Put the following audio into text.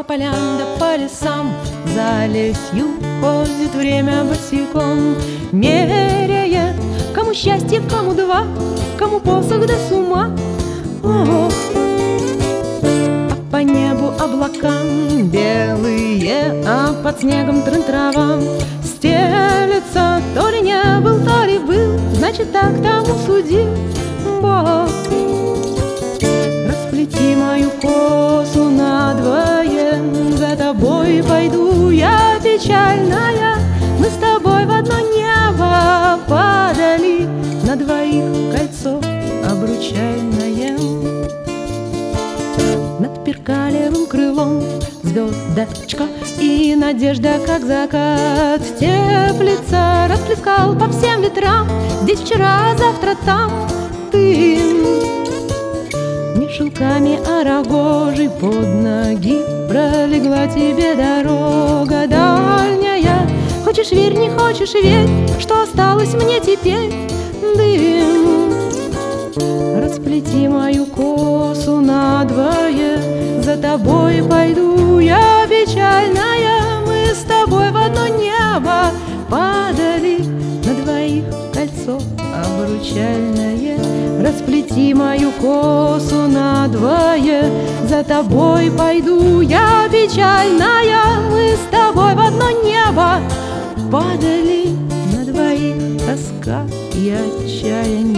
полям да по лесам, за лесью ходит время босиком, меряя, кому счастье, кому два, кому посох да с ума. Ох. А по небу облакам белые, а под снегом трын-трава стелется. То ли не был, то ли был, значит, так тому судил Бог. Расплети мою косу надвое, за тобой пойду я печальная. Мы с тобой в одно небо падали, на двоих кольцо обручальное. Над перкалевым крылом звездочка, и надежда, как закат, теплится. Расплескал по всем ветрам, здесь вчера, завтра там ты. Не шелками, а рогожей под ноги пролегла тебе дорога дальняя. Хочешь верь, не хочешь верь, что осталось мне теперь дым. Расплети мою косу надвое, за тобой пойду я печальная. Мы с тобой в одно небо падали, на двоих кольцо обручальное. Расплети мою косу надвое, за тобой пойду я печальная. Мы с тобой в одно небо падали, на двоих тоска и отчаяние.